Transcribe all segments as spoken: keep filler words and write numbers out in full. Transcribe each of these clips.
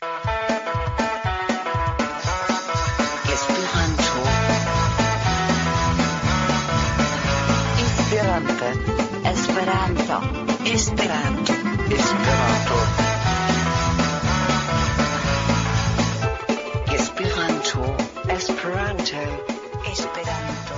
Esperanto. Esperanto. Esperanto. Esperanto. Esperanto. Esperanto. Esperanto. Esperanto.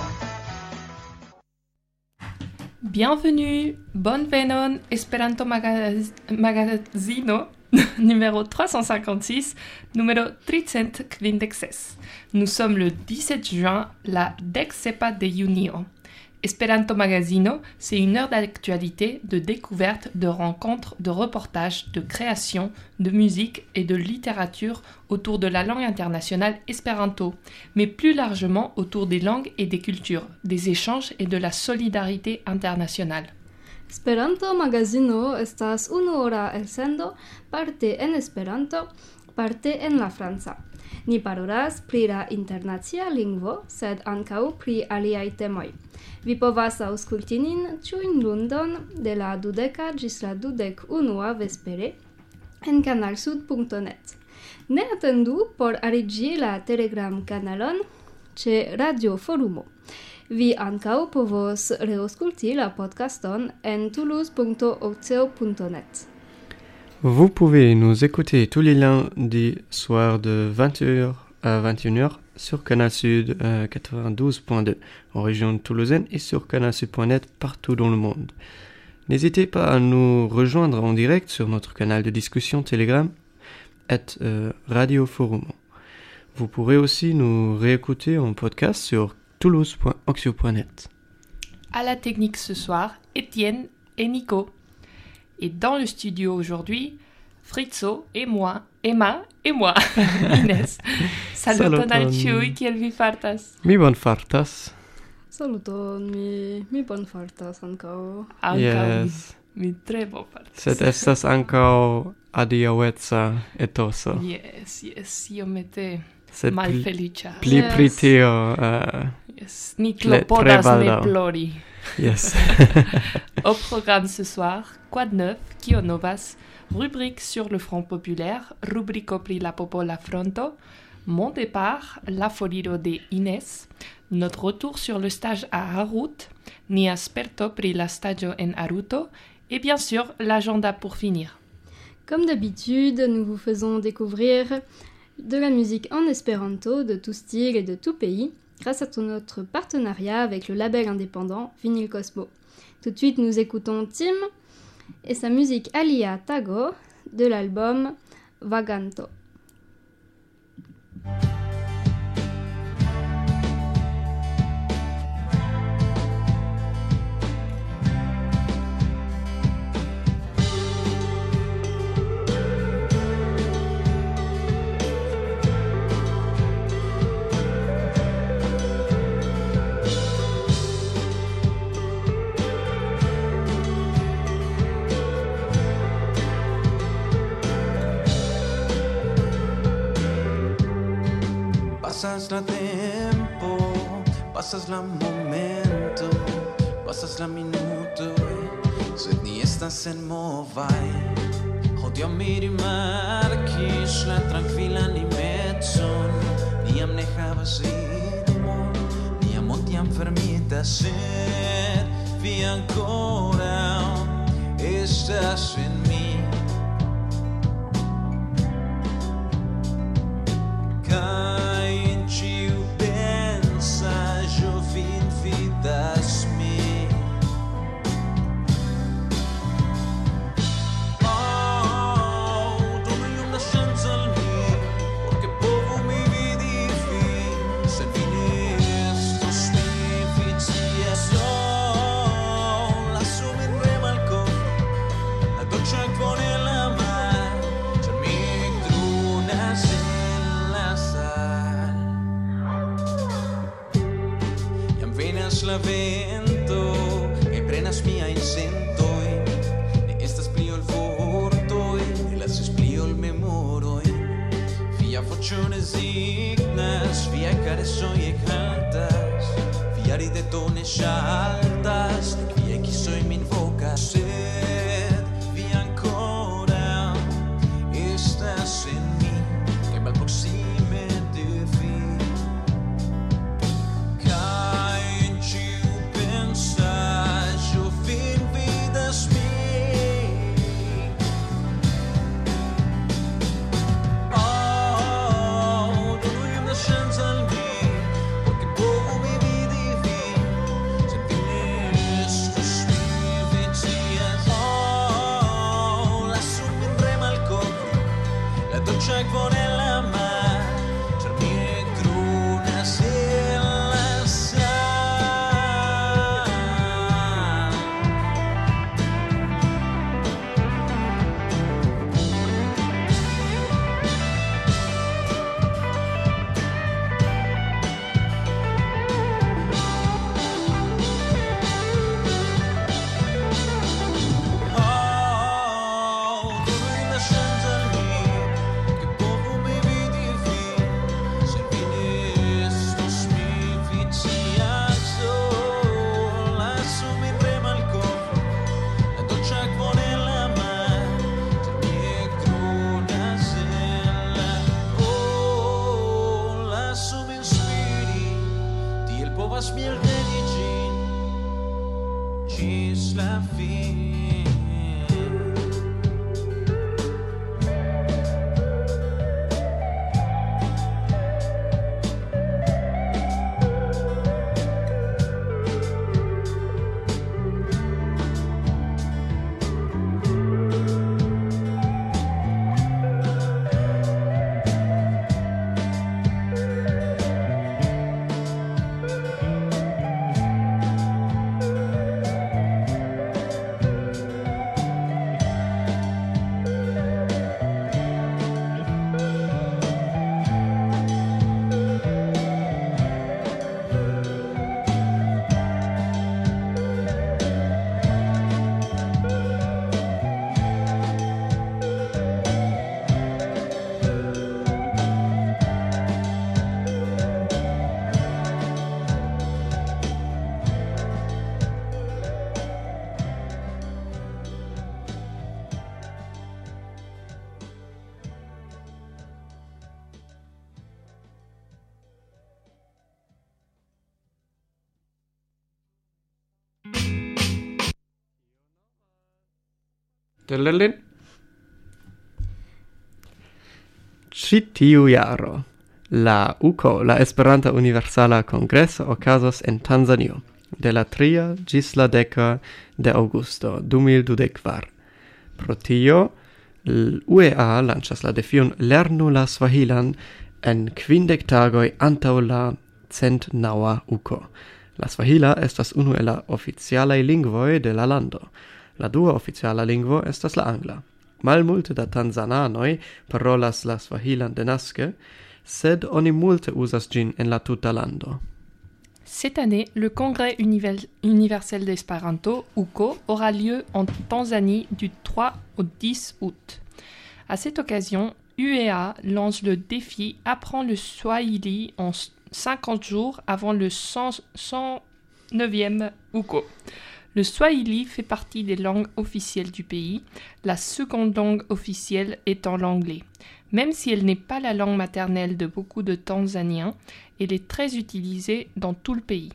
Bienvenue, bonvenon Esperanto magaz- Magazino, numéro trois cent cinquante-six, numéro tricent quindexes. Nous sommes le dix-sept juin, la dexsepa de junio. Esperanto Magazino, c'est une heure d'actualité, de découverte, de rencontres, de reportages, de création, de musique et de littérature autour de la langue internationale espéranto, mais plus largement autour des langues et des cultures, des échanges et de la solidarité internationale. Esperanto Magazino estas unuora elsendo, parte en Esperanto, parte en la franca. Ni parolas pri la internacia lingvo, sed ankaŭ pri aliaj temoj. Vi povas aŭskulti nin ĉiujn lundon de la dudeka ĝis la dudek unua vespere en kanalsud punkto net. Ne atendu por ariĝi la Telegram-kanalon ĉe Radio Forumo. Vi ankaŭ povos reaŭskulti la podcaston en toulouse punkto oceo punkto net. Vous pouvez nous écouter tous les lundis soirs de vingt heures à vingt et une heures sur Canal Sud euh, quatre-vingt-douze point deux en région toulousaine et sur canalsud point net partout dans le monde. N'hésitez pas à nous rejoindre en direct sur notre canal de discussion Telegram at euh, Radio Forum. Vous pourrez aussi nous réécouter en podcast sur toulouse point oxio point net. À la technique ce soir, Étienne et Nico. Et dans le studio aujourd'hui, Fritzo et moi, Emma et moi, Inès. Saluton al ĉiuj, kiel vi fartas? Mi bonfartas. Saluton, mi, mi bonfartas ankaŭ. Ankaŭ Yes. mi, mi tre bonfartas. Sed estas ankaŭ adiaŭeca etoso. Yes, yes, iomete Sed pli, malfeliĉa. pli Yes. pri tio. Uh, Yes, ni Tre- klopodas tre ne baldaŭ. plori. yes. Au programme ce soir, Quoi de neuf, Kio novas, rubrique sur le Front populaire, rubrico pri la popola fronto, mon départ, la foliro de Inès, notre retour sur le stage à Harut, ni asperto pri la stagio en Haruto, et bien sûr l'agenda pour finir. Comme d'habitude, nous vous faisons découvrir de la musique en espéranto de tout style et de tout pays, grâce à tout notre partenariat avec le label indépendant Vinyl Cosmo. Tout de suite, nous écoutons Tim et sa musique Alia Tago de l'album Vaganto. Pasas la tempo, pasas la momento, pasas la minuto, sed ni estas en movaj. Hodiaŭ mi rimarkis la trankvilan imecon, niam ne havas ritmon, nia mondo jam fermitas, sed vi ankoraŭ estas en mi. Kaj en ĉiu pensaĵo vin vidas mi. Oh, donu iom da ŝanco al mi, por ke povu mi vidi vin, sed vi ne estos mi, vi scias. Oh, lasu min remalkovri la dolĉa akvon en la mar, ĉar mi ekdrunas en la sal. Jam venas la vento kaj prenas miajn sentojn. Ne estas pli ol vortoj, ne lasas pli ol memoroj. Via voĉo rezignas, viaj karesoj ekhaltas, via rideto ne ŝaltas, nek viaj kisoj min vokas. Sed vi ankoraŭ estas en mi. čakvo nella črnije kruna sjela sam. Oh, dove la scienza lì, che poco mi vedi fi, se finesto smifiziato, lasso mi rema il cofre, la doccia nella mano, mie cruna sella, oh, lasso mi inspiri, ti il pova smierte di gin, cis la fin. Delelin. Ĉi tiu jaro la U C O, la Esperanta Universala Kongreso, okazos en Tanzanio de la tria ĝis la deka de aŭgusto du mil dudek kvar. Pro tio, l- U E A lanĉas la defion lernu la Swahilan en kvindek tagoj antaŭ la centnaŭa U C O. La Swahila estas unu el la oficialaj lingvoj de la lando. La dua oficiala lingvo estas la angla. Malmulte da tanzananoj parolas la Swahilan denaske, sed oni multe uzas ĝin en la tuta lando. Cette année, le Congrès univel- universel d'Espéranto, U C O, aura lieu en Tanzanie du trois au dix août. À cette occasion, U E A lance le défi Apprends le Swahili en s- cinquante jours avant le cent neuvième U C O. Le Swahili fait partie des langues officielles du pays, la seconde langue officielle étant l'anglais. Même si elle n'est pas la langue maternelle de beaucoup de Tanzaniens, elle est très utilisée dans tout le pays.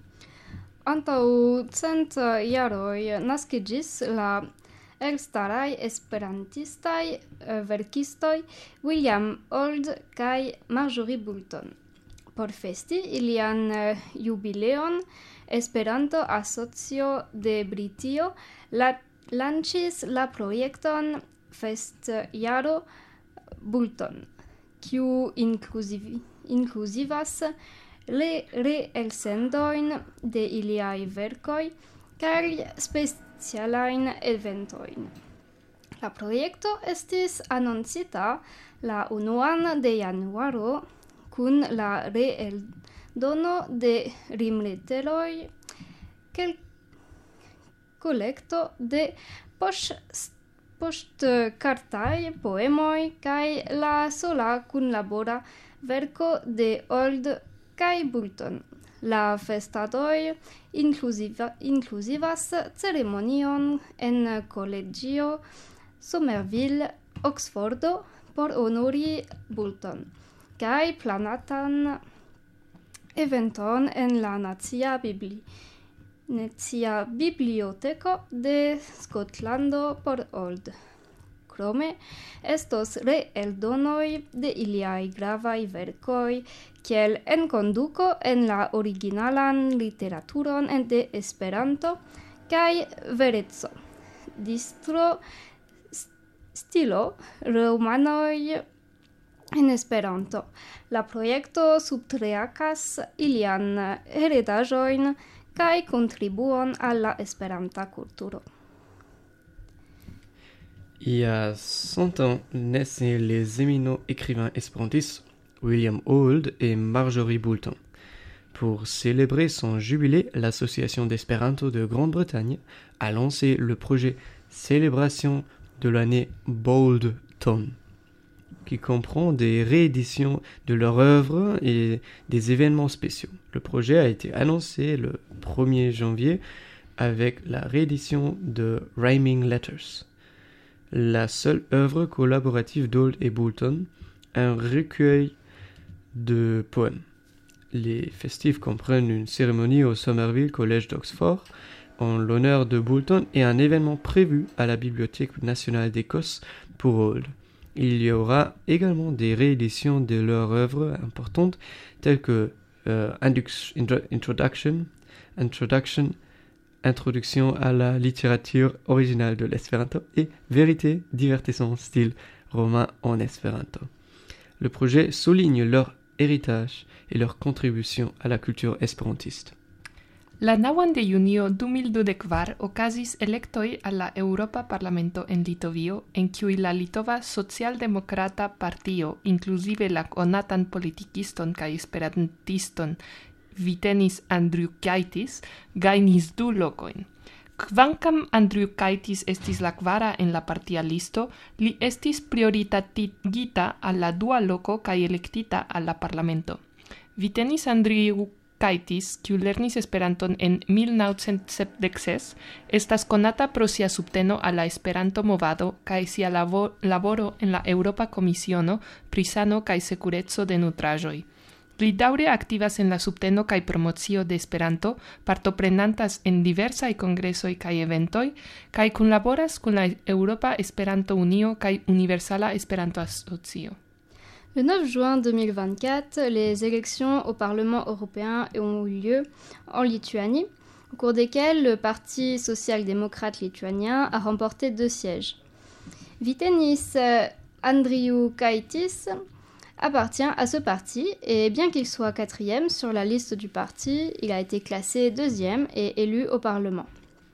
Antaŭ cent jaroj naskiĝis la elstaraj esperantistaj eh, verkistoj William Old kaj Marjorie Boulton. Por festi ilian eh, jubileon, Esperanto Asocio de Britio la lanĉis la projekton Festjaro Boulton, kiu inkluziv- inkluzivas le reelsendojn de iliaj verkoj kaj specialajn eventojn. La projekto estis anoncita la unuan de januaro kun la reeldono de rimleteroj, kel kolekto de poŝ poŝtkartaj poemoj kaj la sola kunlabora verko de Old kaj Boulton. La festadoj inkluziva, inkluzivas ceremonion en kolegio Somerville, Oxfordo, por honori Boulton, kaj planatan eventon en la Nacia Bibli Nacia Biblioteko de Skotlando por Old. Krome estos reeldonoj de iliaj gravaj verkoj, kiel enkonduko en la originalan literaturon en de Esperanto kaj vereco, distro stilo romanoj en Esperanto. La projekto subtriakas ilian heredaĵojn kaj kontribuon al la Esperanta kulturo. Il y a cent ans naissaient les éminents écrivains espérantistes William Auld et Marjorie Boulton. Pour célébrer son jubilé, l'Association d'Espéranto de Grande-Bretagne a lancé le projet Célébration de l'année Boulton, qui comprend des rééditions de leurs œuvres et des événements spéciaux. Le projet a été annoncé le premier janvier avec la réédition de Rhyming Letters, la seule œuvre collaborative d'Auld et Boulton, un recueil de poèmes. Les festives comprennent une cérémonie au Somerville College d'Oxford en l'honneur de Boulton et un événement prévu à la Bibliothèque nationale d'Écosse pour Auld. Il y aura également des rééditions de leurs œuvres importantes telles que euh, Indux, Introduction, Introduction, Introduction à la littérature originale de l'Espéranto et Vérité, divertissant style romain en Espéranto. Le projet souligne leur héritage et leur contribution à la culture esperantiste. La naŭan de junio du mil dudek kvar okazis elektoj al la Eŭropa Parlamento en Litovio, en kiuj la Litova Socialdemokrata Partio, inkluzive la konatan politikiston kaj esperantiston Vytenis Andriukaitis, gajnis du lokojn. Kvankam Andriukaitis estis la kvara en la partia listo, li estis prioritatigita al la dua loko kaj elektita al la parlamento. Vytenis Andriukaitis, kiu lernis Esperanton en mil naŭcent sepdek ses, estas konata pro sia subteno al la Esperanto-movado kaj sia labo- laboro en la Eŭropa Komisiono pri sano kaj sekureco de nutraĵoj. Li daŭre aktivas en la subteno kaj promocio de Esperanto, partoprenantas en diversaj kongresoj kaj eventoj, kaj kunlaboras kun la Eŭropa Esperanto-Unio kaj Universala Esperanto-Asocio. Le neuf juin deux mille vingt-quatre, les élections au Parlement européen ont eu lieu en Lituanie, au cours desquelles le Parti social-démocrate lituanien a remporté deux sièges. Vytenis Andriukaitis appartient à ce parti et bien qu'il soit quatrième sur la liste du parti, il a été classé deuxième et élu au Parlement.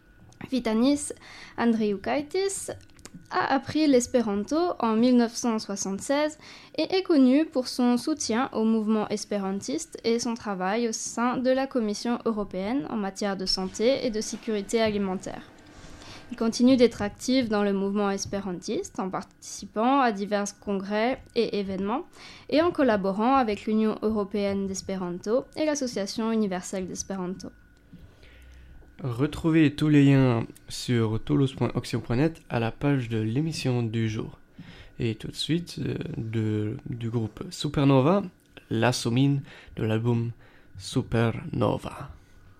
Vytenis Andriukaitis a appris l'espéranto en mille neuf cent soixante-seize et est connu pour son soutien au mouvement espérantiste et son travail au sein de la Commission européenne en matière de santé et de sécurité alimentaire. Il continue d'être actif dans le mouvement espérantiste en participant à divers congrès et événements et en collaborant avec l'Union européenne d'espéranto et l'Association universelle d'espéranto. Retrouvez tous les liens sur toulouse point oxion point net à la page de l'émission du jour. Et tout de suite, euh, de, du groupe Supernova, La Sommine de l'album Supernova.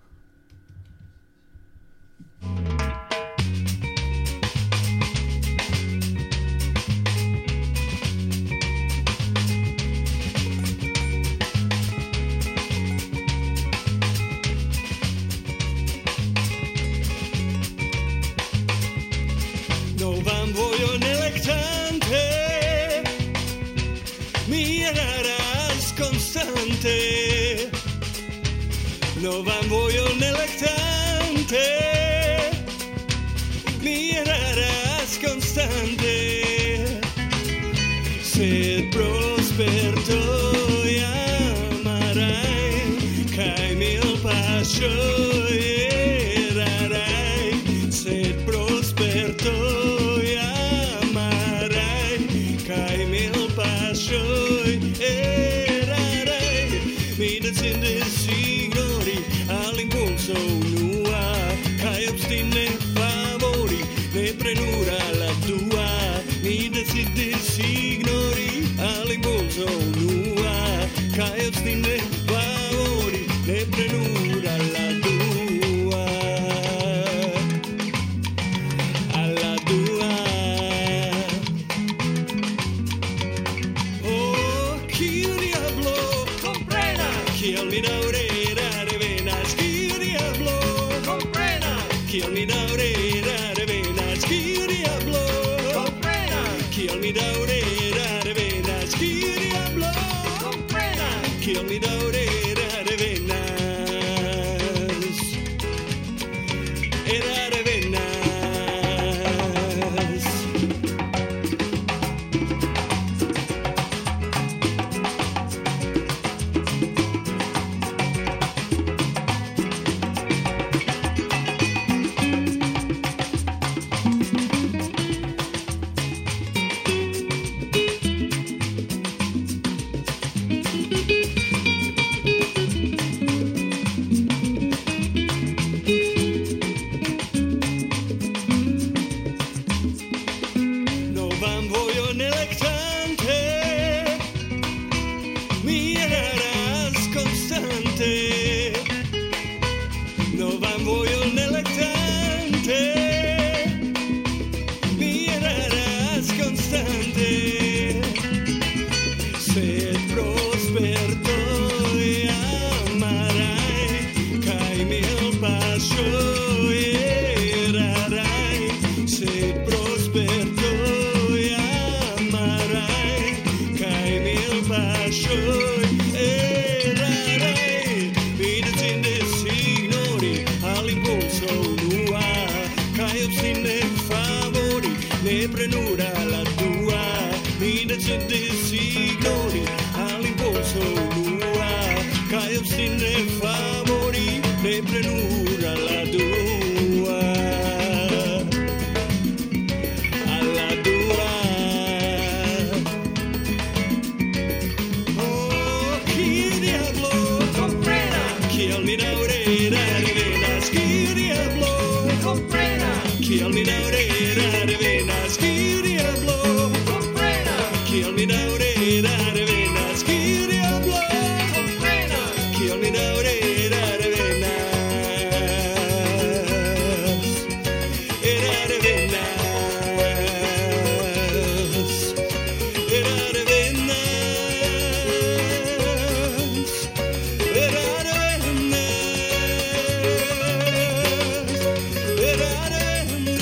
Novam vojon elektante, mi eraras konstante. Novam vojon elektante, mi eraras konstante. Sed prospertoj amarai, kaj mil paŝoj erarai. Sed prospertoj amarai, kaj mil paŝoj erarai. Mi decidis ignori al impulso unua, kaj obstine favori ne prenura la dua. Mi decidis ignori al impulso unua, kaj obstine favori ne prenura la dua. Alla dua. Oh, kiu diablo comprena, kiel mi daŭre revenas, kiu diablo comprena, kiel mi daŭre revenas, kiu diablo comprena, kiel mi daŭre revenas, kiu diablo kill me down it out of Venus. It out of Venus. No van voglio nell'electante, mi erarás constante. No van voglio nell'electante, mi erarás constante. Se prosperto y amarai, caimi el paso y erarai. Se prosperto y amarai, caimi el paso y erarai. Vida sin designori, all'impulso nua, caio sin favori, ne prenura la tua. Vida sin designori, all'impulso nua, caio sin favori, ne prenura la tua. Alla tua. Oh, chi diavolo comprena, chi al minaurera de venas, chi diavolo comprena, chi al minaurera de venas, chi diavolo comprena, chi al minaurera de venas, chi diavolo comprena, chi al minaurera de venas. Era de venas, era de venas, era de venas, era de venas.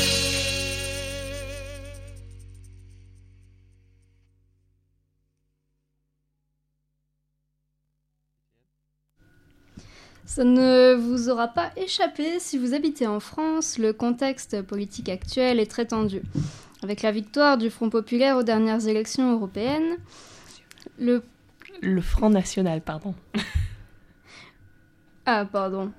Ça ne vous aura pas échappé si vous habitez en France, le contexte politique actuel est très tendu. Avec la victoire du Front populaire aux dernières élections européennes, le... Le Front National, pardon. Ah, pardon.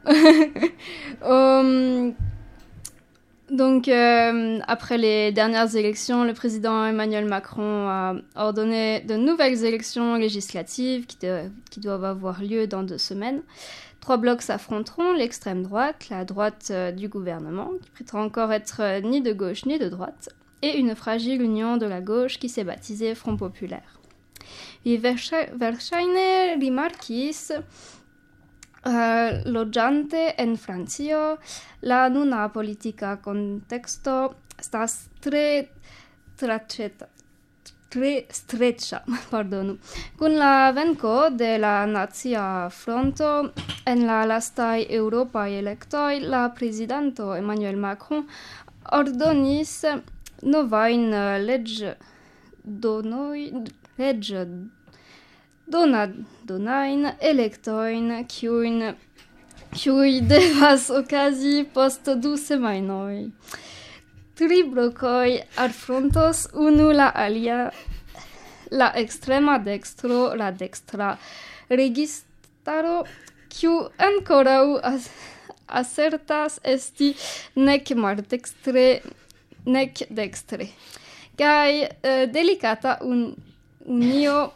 Hum, donc, euh, après les dernières élections, le président Emmanuel Macron a ordonné de nouvelles élections législatives qui, de- qui doivent avoir lieu dans deux semaines. Trois blocs s'affronteront, l'extrême droite, la droite euh, du gouvernement, qui prétend encore être euh, ni de gauche ni de droite, et une fragile union de la gauche qui s'est baptisée Front populaire. Vi versa- verŝajne rimarkis Uh, loĝante en Francio, la nuna politika konteksto estas tre traĉeta, tre streĉa, pardonu. Kun la venko de la Nacia Fronto en la lastaj eŭropaj elektoj, la prezidanto Emmanuel Macron ordonis novajn uh, leĝdonoj, leĝ Dona, donajn elektojn, kiujn kiuj devas okazi post du semajnoj. Tri blokoj alfrontos unu la alia, la ekstrema dekstro, la dekstra registaro, kiu ankoraŭ as- asertas esti nek maldekstre, nek dekstre. Kaj eh, delikata un, unio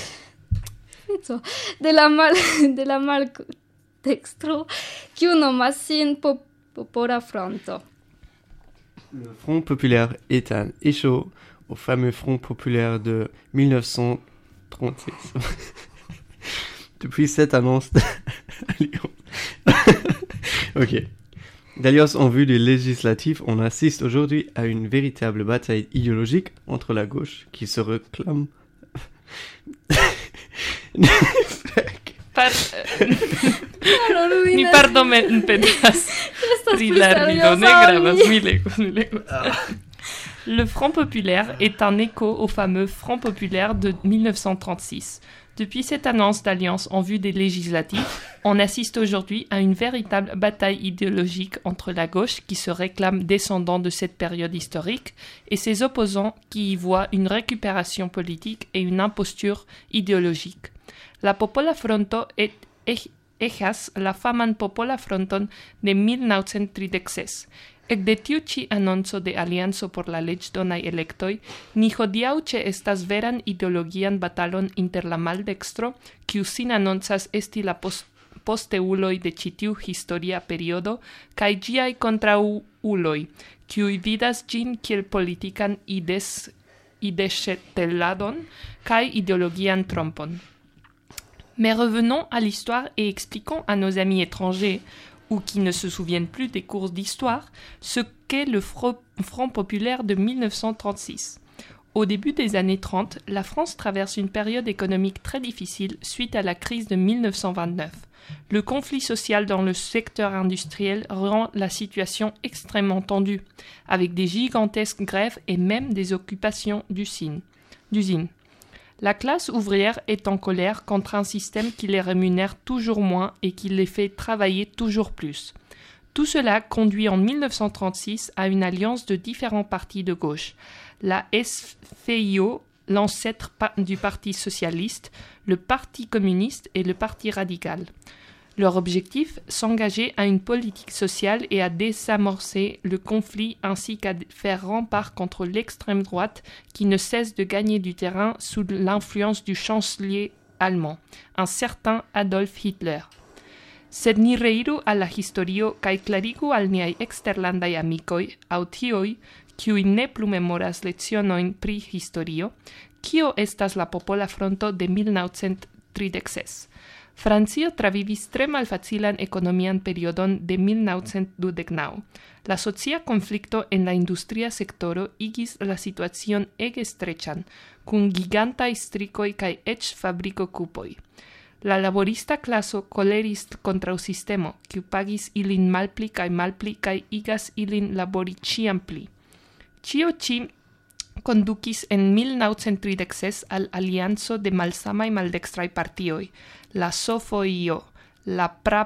de la mal de la mal dextro kiu nomas sin pop, Popora Fronto. Le Front populaire est un écho au fameux Front populaire de mille neuf cent trente-six. Depuis cette annonce Ok. D'alliance en vue des législatives, on assiste aujourd'hui à une véritable bataille idéologique entre la gauche qui se réclame... Par... No, no, Mi Luina, pardomen pedas estas pri muy la rido, ne seriosa, gravas, mi- mi legos, mi legos. Le Front populaire est un écho au fameux Front populaire de mille neuf cent trente-six. Depuis cette annonce d'alliance en vue des législatives, on assiste aujourd'hui à une véritable bataille idéologique entre la gauche qui se réclame descendant de cette période historique et ses opposants qui y voient une récupération politique et une imposture idéologique. La Popola Fronto est ejas la faman Popola Fronton de mil novecent tridek-ses. Ekde tiu ĉi anonco de alianco por la leĝdonaj elektoj, ni hodiaŭ ĉeestas veran ideologian batalon inter la maldekstro, kiu sin anoncas esti la post posteuloj de ĉi tiu historia periodo, kaj ĝiaj kontraŭuloj, kiuj vidas ĝin kiel politikan ides ideŝteladon kaj ideologian trompon. Mais revenons à l'histoire et expliquons à nos amis étrangers ou qui ne se souviennent plus des cours d'histoire, ce qu'est le Front populaire de mille neuf cent trente-six. Au début des années trente, la France traverse une période économique très difficile suite à la crise de mille neuf cent vingt-neuf. Le conflit social dans le secteur industriel rend la situation extrêmement tendue, avec des gigantesques grèves et même des occupations d'usines. La classe ouvrière est en colère contre un système qui les rémunère toujours moins et qui les fait travailler toujours plus. Tout cela conduit en mille neuf cent trente-six à une alliance de différents partis de gauche. La S F I O, l'ancêtre du Parti socialiste, le Parti communiste et le Parti radical. Leur objectif, s'engager à une politique sociale et à désamorcer le conflit ainsi qu'à faire rempart contre l'extrême droite qui ne cesse de gagner du terrain sous l'influence du chancelier allemand, un certain Adolf Hitler. Sed ni reiru al la historio kaj klarigu al niaj eksterlandaj amikoj aŭ tiuj, kiuj ne plu memoras lecionojn pri historio, kio estas la Popola Fronto de mil novecent tridek-ses. Francio travivis tre malfacilan ekonomian periodon de mil novecent dudek-naŭ. La socia konflikto en la industria sektoro igis la situacion ege streĉan, kun gigantaj strikoj kaj eĉ fabrikokupoj. La laborista klaso koleris kontraŭ sistemo, kiu pagis ilin malpli kaj malpli kaj igas ilin labori ĉiam pli. Ĉio ĉi kondukis en mil novecent tridek-ses al alianco de malsamaj maldekstraj partioj, la S O F O I O, la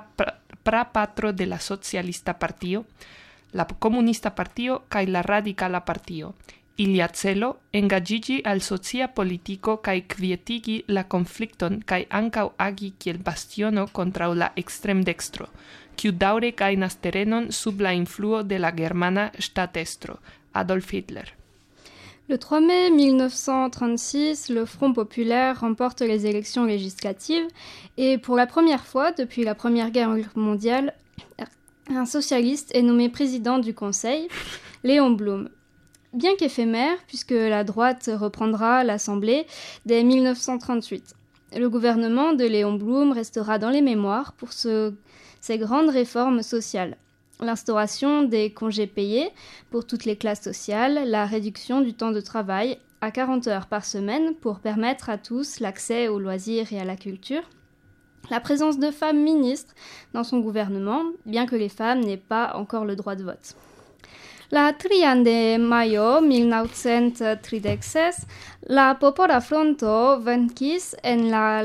prapatro de la Socialista Partio, la Komunista Partio kaj la Radikala Partio. Ilia celo engaĝiĝi al socia politiko kaj kvietigi la konflikton kaj ankaŭ agi kiel bastiono kontraŭ la ekstremdekstro, kiu daŭre gajnas terenon sub la influo de la germana ŝtatestro, Adolf Hitler. Le trois mai mille neuf cent trente-six, le Front populaire remporte les élections législatives et pour la première fois depuis la Première Guerre mondiale, un socialiste est nommé président du Conseil, Léon Blum. Bien qu'éphémère, puisque la droite reprendra l'Assemblée dès mille neuf cent trente-huit. Le gouvernement de Léon Blum restera dans les mémoires pour ce, ses grandes réformes sociales. L'instauration des congés payés pour toutes les classes sociales, la réduction du temps de travail à quarante heures par semaine pour permettre à tous l'accès aux loisirs et à la culture, la présence de femmes ministres dans son gouvernement, bien que les femmes n'aient pas encore le droit de vote. La trian de majo mil novecent tridek-ses, la Popola Fronto venkis en la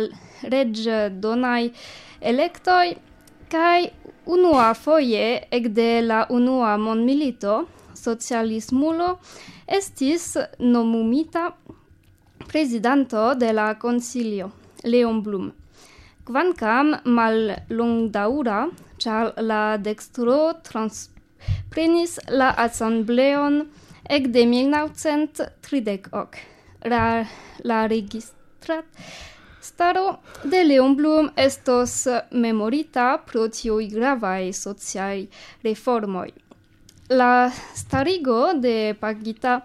leĝdonaj elektoj kaj unua foje ekde la unua mondmilito socialismulo estis nomumita prezidanto de la konsilio, Léon Blum. Kvankam mallongdaŭra, ĉar la dekstro transprenis la asembleon ekde mil novecent tridek-ok. La, la registrat staro de Léon Blum estos memorita pro tiuj gravaj sociaj reformoj. La starigo de pagita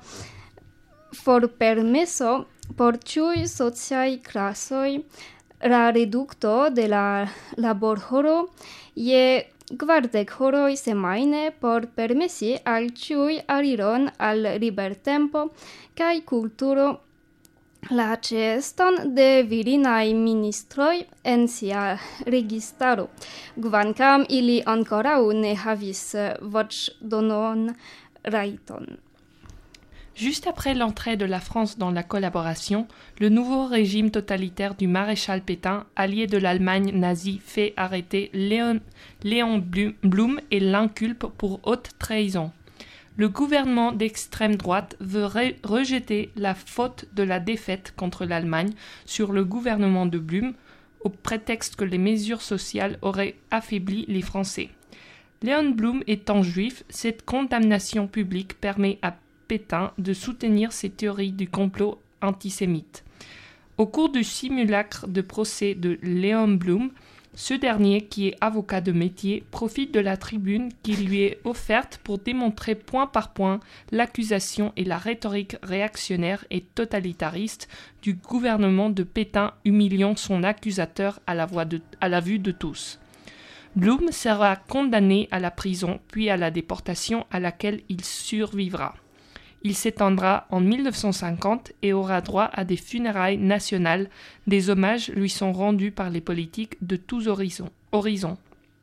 forpermeso por ĉiuj sociaj klasoj, la redukto de la laborhoro je kvardek horoj semajne por permesi al ĉiuj aliron al libertempo kaj kulturo, la ĉeeston de virinaj ministroj en sia registaro, kvankam ili ankoraŭ ne havis voĉdonon rajton. Juste après l'entrée de la France dans la collaboration, le nouveau régime totalitaire du maréchal Pétain, allié de l'Allemagne nazie, fait arrêter Léon, Léon Blum et l'inculpe pour haute trahison. Le gouvernement d'extrême droite veut re- rejeter la faute de la défaite contre l'Allemagne sur le gouvernement de Blum, au prétexte que les mesures sociales auraient affaibli les Français. Léon Blum étant juif, cette condamnation publique permet à Pétain de soutenir ses théories du complot antisémite. Au cours du simulacre de procès de Léon Blum, ce dernier, qui est avocat de métier, profite de la tribune qui lui est offerte pour démontrer point par point l'accusation et la rhétorique réactionnaire et totalitariste du gouvernement de Pétain, humiliant son accusateur à la, voix de, à la vue de tous. Blum sera condamné à la prison puis à la déportation à laquelle il survivra. Il s'éteindra en mille neuf cent cinquante et aura droit à des funérailles nationales. Des hommages lui sont rendus par les politiques de tous horizons. horizons.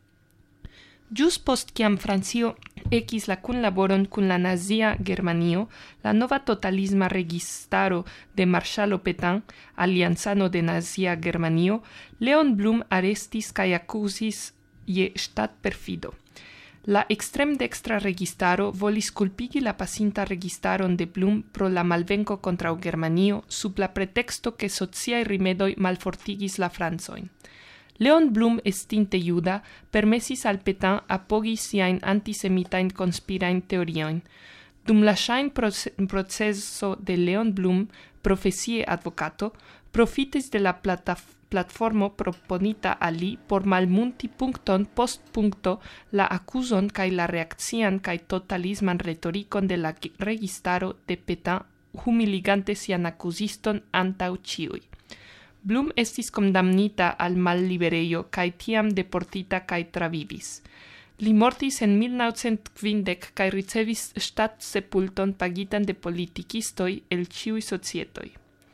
Just post kiam Francio ekis la kunlaboron kun la nazia Germanio, la nova totalisma registaro de Marŝalo Pétain, aliancano de nazia Germanio, Léon Blum arestis kaj akuzis je ŝtatperfido. La extrem-dextra registaro volis kulpigi la pasinta registaron de Blum pro la malvenko kontraŭ Germanio sub la pretexto ke sociaj rimedoj malfortigis la Francojn. Léon Blum, estinte juda, permesis al Pétain apogi siajn antisemitajn konspirajn teoriojn. Dum la ŝajnproceso de Léon Blum, profesie advokato, profitis de la plataf- platformo proponita al li por malmunti punkton post punkto la akuzon kaj la reakcian kaj totalisman retorikon de la registaro de Pétain, humiligante sian akuziston antaŭ ĉiuj. Blum estis kondamnita al malliberejo kaj tiam deportita kaj travivis. Li mortis en mil naŭcent kvindek kaj ricevis ŝtatsepulton pagitan de politikistoj el ĉiuj societoj.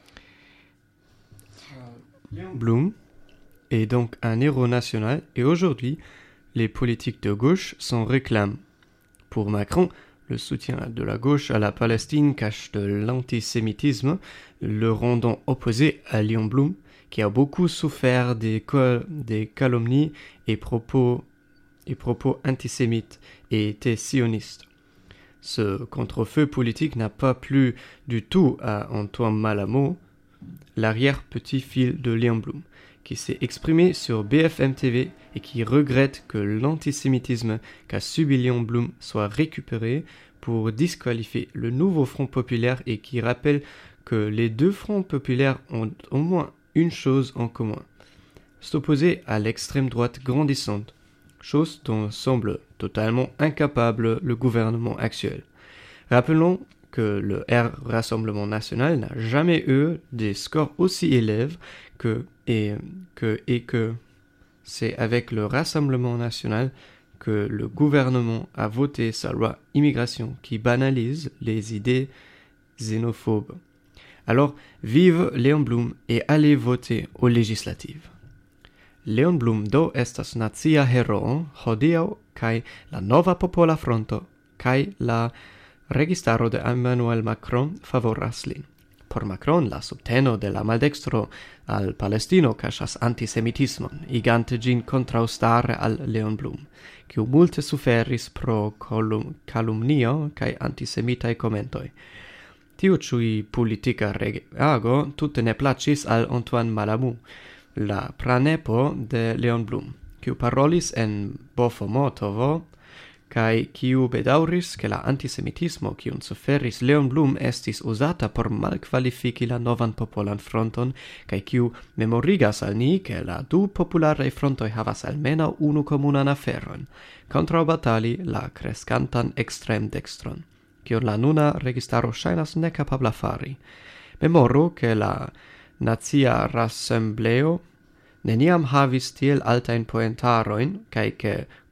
Blum est donc un héros national et aujourd'hui, les politiques de gauche s'en réclament. Pour Macron, le soutien de la gauche à la Palestine cache de l'antisémitisme, le rendant opposé à Léon Blum, qui a beaucoup souffert des, co- des calomnies et propos, et propos antisémites et était sioniste. Ce contre-feu politique n'a pas plu du tout à Antoine Malamud, l'arrière-petit-fils de Léon Blum, qui s'est exprimé sur B F M T V et qui regrette que l'antisémitisme qu'a subi Léon Blum soit récupéré pour disqualifier le nouveau Front populaire et qui rappelle que les deux fronts populaires ont au moins une chose en commun: s'opposer à l'extrême droite grandissante, chose dont semble totalement incapable le gouvernement actuel. Rappelons que le R Rassemblement National n'a jamais eu des scores aussi élevés que, et, que, et que c'est avec le Rassemblement National que le gouvernement a voté sa loi immigration qui banalise les idées xénophobes. Alors, vive Léon Blum et allez voter aux législatives. Léon Blum do estas nacia heroo hodiaŭ kaj la nova popola fronto kaj la registaro de Emmanuel Macron favoras lin. Por Macron, la subteno de la maldextro al Palestino kaŝas antisemitismon, igante ĝin kontraŭstare al Léon Blum, kiu multe suferis pro kolum- kalumnio kaj antisemitaj komentoj. Tiu ĉi politika reago tute ne plaĉis al Antoine Malamud, la pranepo de Léon Blum, kiu parolis en Bofomotovo kaj kiu bedaŭris ke la antisemitismo kiun suferis Léon Blum estis uzata por malkvalifiki la novan popolan fronton kaj kiu memorigas al ni ke la du popularaj frontoj havas almenaŭ unu komunan aferon: kontraŭbatali la kreskantan ekstremdekstron, kiun la nuna registaro ŝajnas nekapabla fari. Memoru ke la Nacia Rassembleo neniam havis tiel altajn poentarojn kaj ke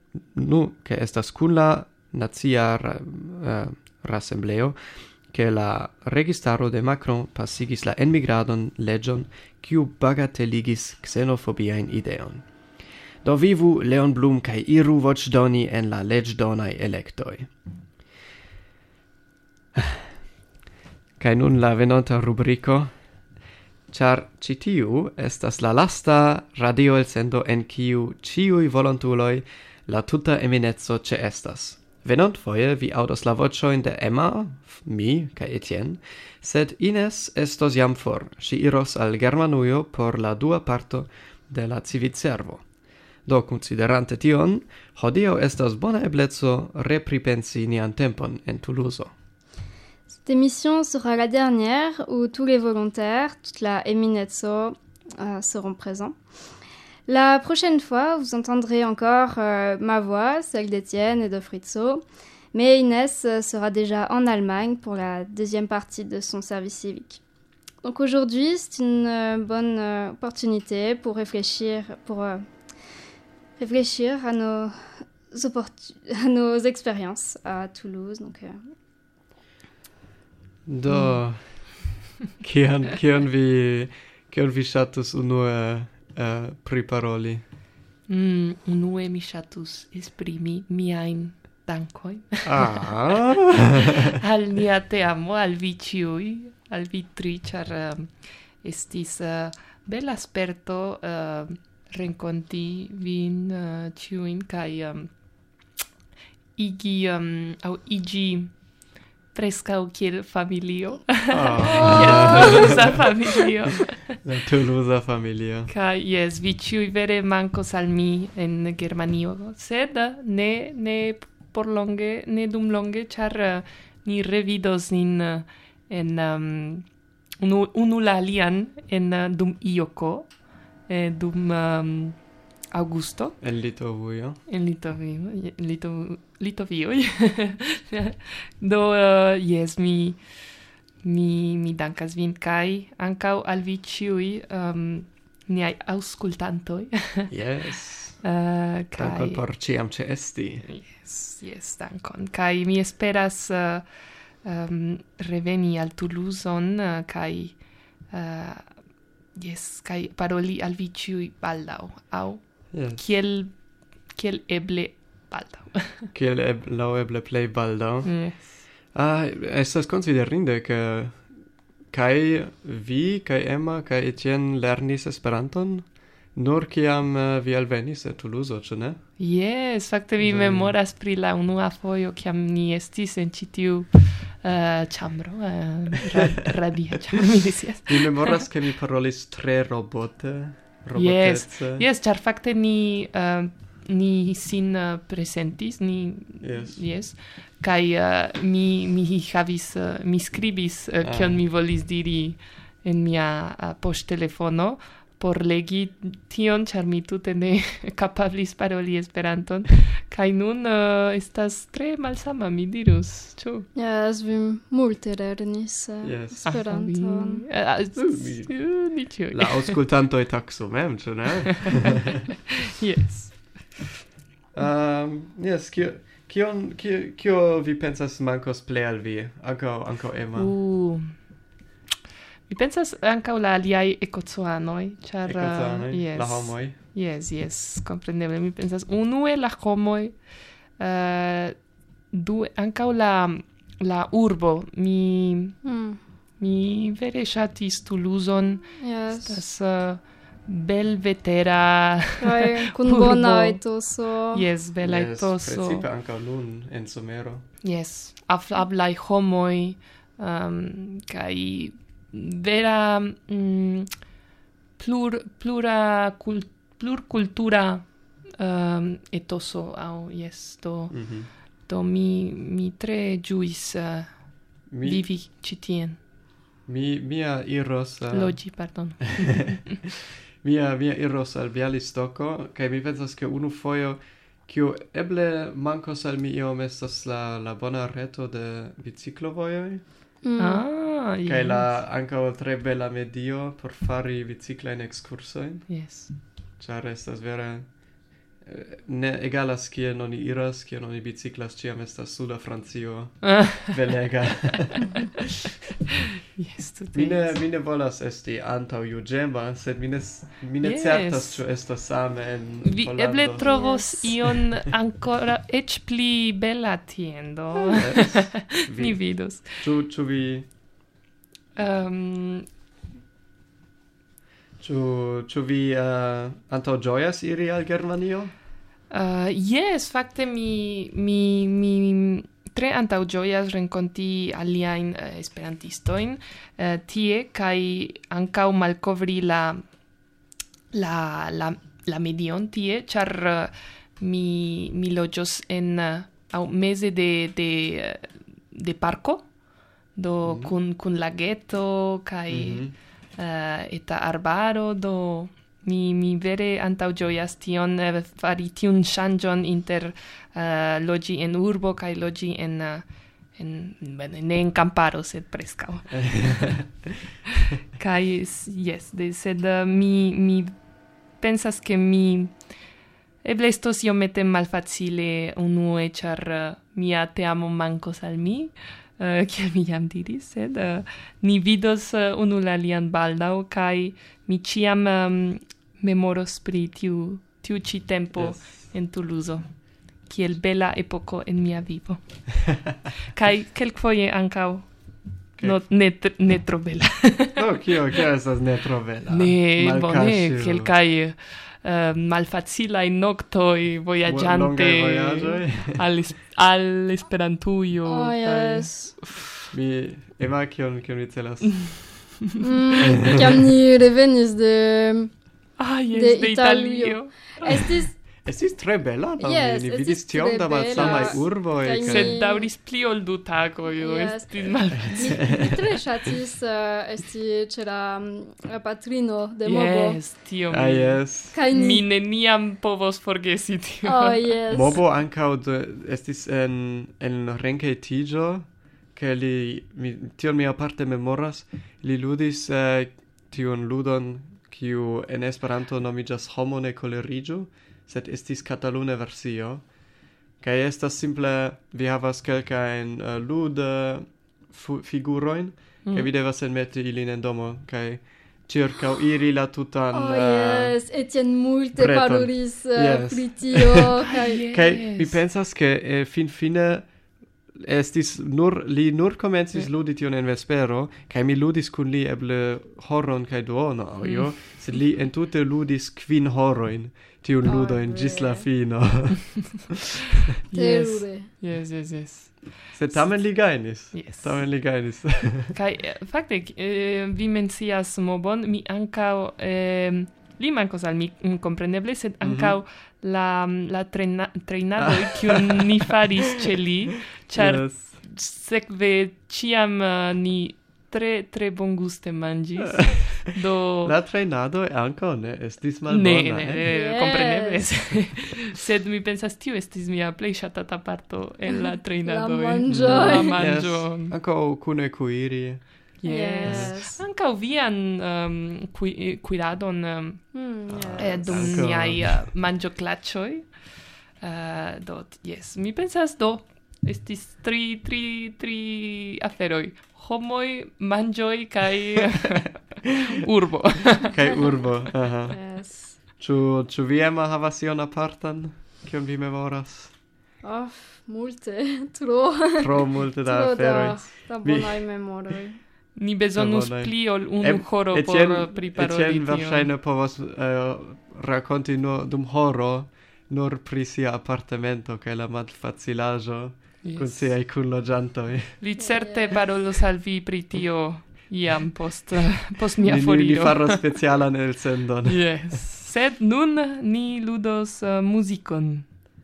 nu ke estas kun la Nacia ra, uh, Rassembleo ke la registaro de Macron pasigis la enmigradon leĝon kiu bagateligis xenofobiajn ideon. Do vivu Léon Blum kaj iru voĉdoni en la leĝdonaj elektoj. Kaj nun la venonta rubrico, char ci tiu estas la lasta radio elsendo en kiu ciui volontuloi la tuta eminezzo ce estas. Venont foje vi audos la vocioin de Emma, mi, ca Etienne, sed Ines estos jam for. Si iros al Germanujo por la dua parto de la civitservo. Do, considerante tion, hodio estas bona eblezo repripensi nian tempon en Toulouse. Cette émission sera la dernière où tous les volontaires, toute la Eminezzo euh, seront présents. La prochaine fois, vous entendrez encore euh, ma voix, celle d'Étienne et de Fritzo, mais Inès euh, sera déjà en Allemagne pour la deuxième partie de son service civique. Donc aujourd'hui, c'est une euh, bonne euh, opportunité pour réfléchir, pour euh, réfléchir à nos, opportu- à nos expériences à Toulouse. Donc, euh, Do, kion, kion vi, kion vi ŝatus unue uh, priparoli? Mm, unue mi ŝatus esprimi miajn dankojn Ah, al nia teamo, al vi ĉiuj, al vi tri, ĉar um, estis uh, bela sperto uh, renkonti vin uh, ĉiujn kaj um, igi um, aŭ iĝi preskaŭ kiel familio. Kiel Toulousa familio. la Toulouse familia. Kaj jes, vi ĉiuj vere mankos al mi en Germanio, sed ne ne por longe, ne dum longe, ĉar uh, ni revidos nin uh, en um, unu, unu la alian en uh, dum Ioko, eh, dum um, Augusto. En Litovujo. En Litovio, Lito, Litovio. Do, uh, yes, mi, mi, mi dankas vin, kai ankaŭ al vi ĉiuj, um, niaj aŭskultantoj. Yes. uh, Dankon kai, por ciam ĉeesti. yes, yes, dankon. Kai mi esperas uh, um, reveni al Toulouson, uh, kai, uh, yes, kai paroli al vi ĉiuj baldaŭ, aŭ Yes. kiel, kiel eble baldaŭ. Kiel eb, laŭeble plej baldaŭ. Yes. Ah, estas konsiderinde ke kaj vi kaj Emma kaj Etienne lernis Esperanton nur kiam uh, vi alvenis el Toulouse, ĉu ne? Yes, fakte mi Mm. memoras pri la unua fojo kiam ni estis en ĉi tiu uh, ĉambro, uh, ra, radia ĉambro, mi scias. Mi memoras ke mi parolis tre robote, Yes, robotece. yes, ĉar fakte ni uh, ni sin uh, presentis, ni Yes. yes, kaj uh, mi mi havis uh, mi skribis uh, Ah. kion mi volis diri en mia uh, poŝtelefono por legi tion, ĉar mi tute ne kapablis paroli Esperanton, kaj nun uh, estas tre malsama, mi dirus, ĉu? yes, vi multe lernis uh, Yes. Esperanton. Ah, vi- uh, mi- uh, ni ĉiuj. La aŭskultantoj taksu mem, ĉu ne? Yes. Um, yes, kio, kion, kio, kio vi pensas mankos plej al vi? Ankaŭ, ankaŭ Emma. Uh. Mi pensas ankaŭ la aliaj ekozoanoj, ĉar uh, Ekozoanoj, yes. la homoj. Yes, yes, kompreneble. Mi pensas unue la homoj, uh, due ankaŭ la la urbo. Mi Mm, mi vere ŝatis Toulouson, yes. estas uh, belvetera. Kaj kun urbo. bona etoso. Yes, bela Yes, etoso. precipe ankaŭ nun en somero. Yes, afablaj homoj, um, kaj vera mm, plur plura cul, plurkultura um, etoso aŭ yes, do Mhm. do mi mi tre ĝuis uh, Mi, vivi ĉi tien. mi, mia iros... Uh, Loĝi, pardon. Mia, mia iros al Bialystoko, kaj mi pensas ke unu fojo, kiu eble mankos al mi iom estas la, la bona reto de biciklovojoj, Mm. Ah, kaj yes. la ankaŭ tre bela medio por fari biciklajn ekskursojn, Yes. ĉar estas vere eh, ne egalas kien oni iras, kien oni biciklas, ĉiam estas suda Francio, belega. Yes, tute Mi ne, yes. mi ne volas esti antaŭjuĝema, sed mi ne, s- mi ne Yes. certas ĉu estas same en Vi Pollando. eble trovos Yes. ion ancora eĉ pli bela tiendo. Yes. Ni Vi, vidos. ĉu, ĉu vi Um, Ĉu ĉu vi uh, antaŭĝojas iri al Germanio? Uh, yes, fakte mi mi mi tre antaŭĝojas renkonti aliajn uh, esperantistojn uh, tie kaj ankaŭ malkovri la la la la medion tie, ĉar uh, mi mi loĝos en uh, aŭ meze de de uh, de parko, do mm-hmm. kun kun lageto kaj mm-hmm. uh, eta arbaro, do Mi, mi vere antaŭĝojas tion eh, fari tiun ŝanĝon inter uh, loĝi en urbo kaj loĝi en, uh, en bene, ne en kamparo, sed preskaŭ. Kaj yes, de, sed uh, mi, mi pensas ke mi eble estos iomete malfacile unue, ĉar uh, mia teamo mankos al mi, uh, kiel mi jam diris, sed uh, ni vidos uh, unu la alian baldaŭ kaj mi ĉiam um, memoros pri tiu tiu ĉi tempo yes. en Toulouse, kiel bela epoko en mia vivo. Kaj kelkfoje ankaŭ no, ne, ne tro bela. No, kio, kio estas ne tro bela? Ne, bone, kelkaj uh, malfacilaj noktoj vojaĝante al, al Esperantujo. Oh, yes. Mi, Emma, kion, kion vi celas? mm, Kiam ni revenis de... Ah, yes, de, de Italio. Italio. Estis Estis tre bela, no? Yes, ni estis vidis tiom tre da malsamaj bela. urboj. Kaj kaj- Sed daŭris pli ol du tagoj, do Yes. estis malfacile. mi, mi tre ŝatis uh, esti ĉe la, la patrino de Mobo. Yes, tio Ah, mi, yes. Kaj ni... mi neniam povos forgesi tio. Oh, yes. Mobo ankaŭ de- estis en en renkontiĝo, ke li mi tion mi aparte memoras, li ludis eh, tiun ludon kiu en Esperanto nomiĝas Homo ne koleriĝu, sed estis kataluna versio. Kaj estas simple vi havas kelkajn uh, lud fu- figurojn, Mm. kaj vi devas enmeti ilin en domo, kaj ĉirkaŭiri la tutan. Oh, eh, yes. Etienne multe Breton. parolis uh, Yes. pri tio. Kaj... Yes. Kaj mi pensas ke eh, finfine estis nur li nur komencis ludi tion en vespero, kaj mi ludis kun li eble horon kaj duono aŭ io, sed li entute ludis kvin horojn tiun Oh, ludojn ĝis la ve. fino. Yes. Terure. Yes, yes, yes. Sed tamen li gajnis. Yes. Tamen li gajnis. Kaj eh, fakte eh, vi mencias Mobon, mi ankaŭ eh, li mankos al mi mm, kompreneble, sed ankaŭ la la trena, trejnadoj kiun ni faris ĉe li, ĉar Yes. sekve ĉiam uh, ni tre tre bonguste manĝis. Do La trejnado ankaŭ ne estis ne, malbona. ne, eh? ne, Yes. kompreneble. Sed mi pensas tio estis mia plej ŝatata parto en la trejnadoj. La manĝoj. La Yes. manĝo. Ankaŭ kune kuiri. Yes. Yes. Ankaŭ vian um, kui, kuiradon um, Hmm, eh, yes. dum Ankaŭ. niaj uh, manĝoklaĉoj. Uh, do, yes. Mi pensas do estis tri, tri, tri aferoj. Homoj, manĝoj kaj urbo. Kaj urbo. Aha. Yes. Ĉu ĉu vi Emma havas ion apartan, kion vi memoras? Oh, multe. Tro. Tro multe da Tro da, aferoj. da Mi- bonaj memoroj. Ni bezonus Bonaj. pli ol unu Em- horo Etienne- por priparoli Etienne tion. verŝajne povas uh, rakonti nur dum horo nur pri sia apartamento kaj la malfacilaĵo kun Yes. siaj kunloĝantoj. Li certe parolos al vi pri tio iam post, post mia Ni, ni, ni foriro. faros specialan elsendon. Yes. Sed nun ni ludos uh, muzikon.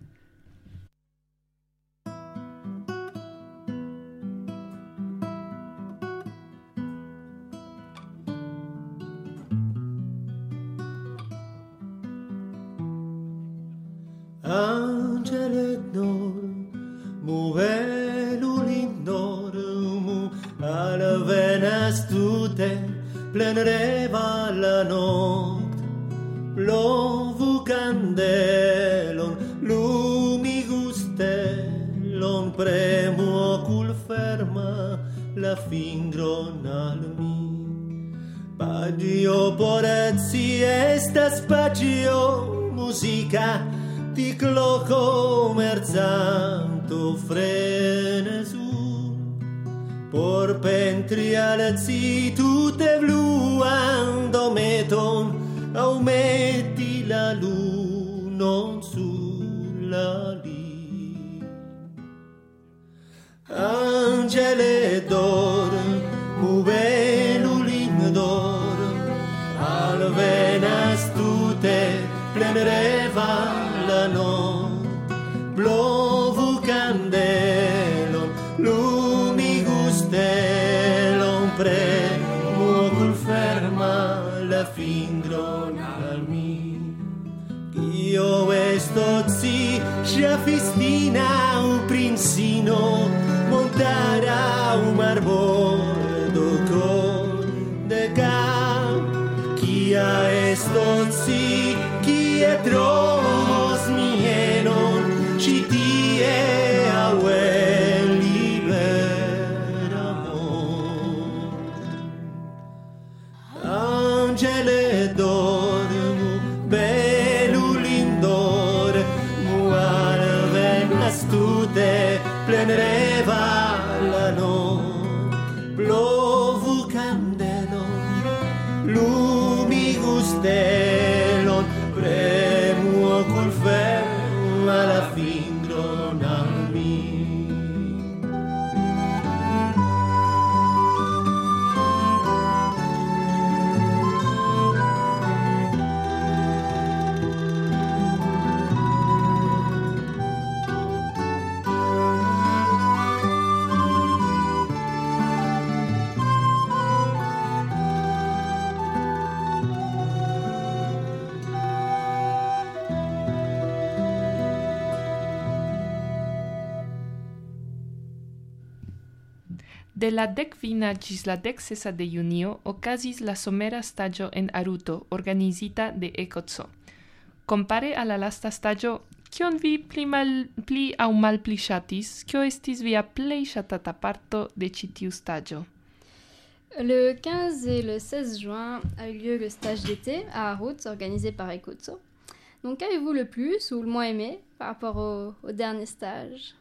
Angelet nor, muvelul in nor, mu alvenas tute, plen reva la noct. Plovu candelon, lumi gustelon, premu ocul ferma, la fingron al mi. Pagio por etsi estas pagio, musica, ticlo comerzanto frenesu, por pentri alzi tutte bluando meton aumenti la luna sulla lì angele d'or mu belulin d'or al venas tutte plenreva la no blovu candelon lumi gustelon premo col ferma la fingron al mi io esto zi sia fistina un princino montara un marbordo con de cam chi a esto zi chi è trovos mienon ci tie a uel liberamo angele d'or mu belulin d'or mu arven astute plenreva la no blovu candelon lumi gustelon premo col fermo alla fingron al mi De la dekvina ĝis la deksesa de junio okazis la somera staĝo en Aruto, organizita de Ekoco. Kompare al la lasta staĝo, kion vi pli, mal, pli aŭ malpli ŝatis? Kio estis via plej ŝatata parto de ĉi tiu staĝo? Le quinze et le seize juin a eu lieu le stage d'été à Arut, organisé par Ekoco. Donc, qu'avez-vous le plus ou le moins aimé par rapport au, au dernier stage?